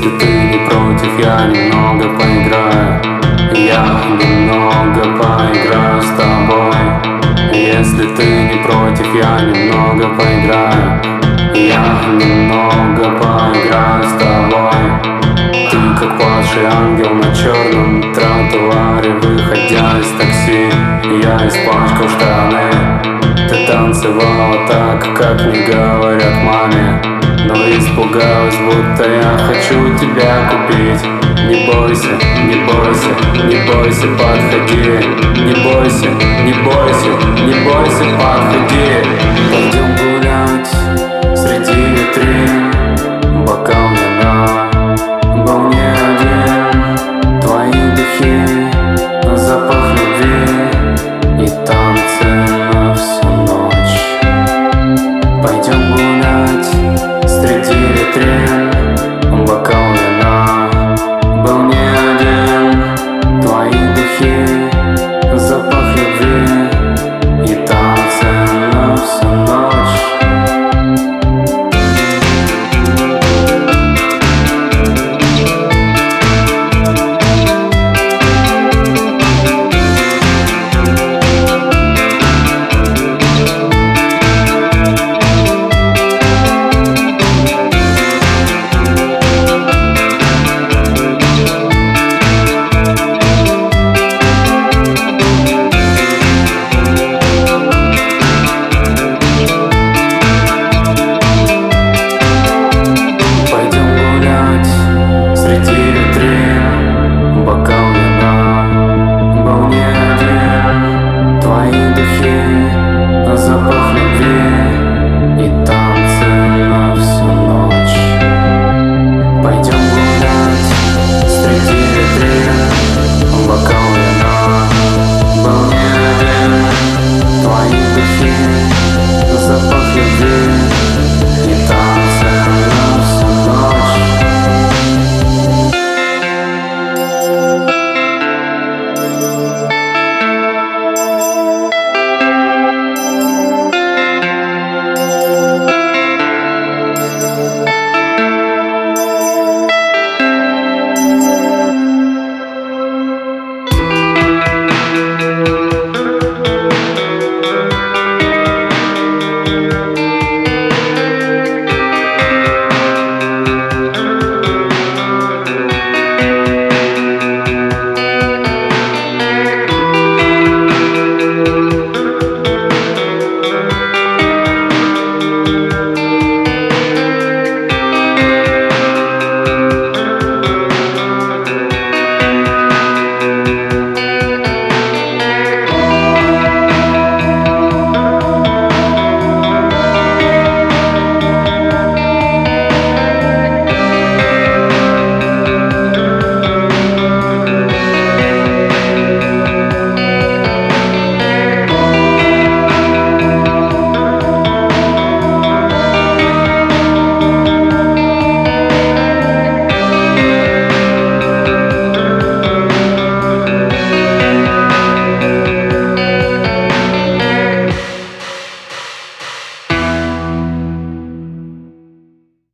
Если ты не против, я немного поиграю. Я немного поиграю с тобой. Если ты не против, я немного поиграю. Я немного поиграю с тобой. Ты как падший ангел на черном тротуаре. Выходя из такси, я испачкал штаны. Ты танцевала так, как мне говорят маме, но испугалась, будто я хочу тебя купить. Не бойся, не бойся, не бойся, подходи. Не бойся, не бойся, не бойся, подходи. Пойдем